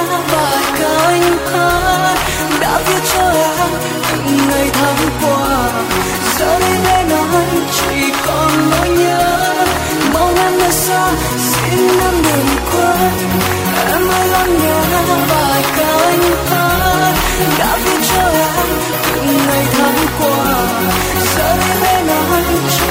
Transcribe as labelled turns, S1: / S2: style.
S1: và cánh hát đã viết cho em từng ngày tháng qua. Giờ đây nghe nói chỉ còn nỗi nhớ, mong em nơi xa xin em đừng quên. Em hãy lắng nghe bài cánh hát đã viết cho em từng ngày tháng qua. Giờ đây nghe nói chỉ